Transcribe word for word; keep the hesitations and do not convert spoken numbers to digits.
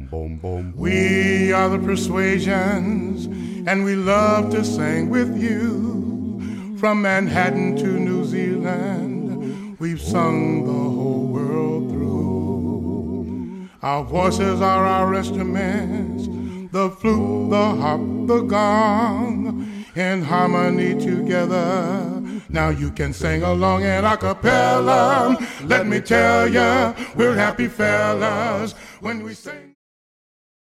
We are the Persuasions, and we love to sing with you. From Manhattan to New Zealand, we've sung the whole world through. Our voices are our instruments, the flute, the harp, the gong, in harmony together. Now you can sing along in a cappella. Let me tell ya, we're happy fellas when we sing.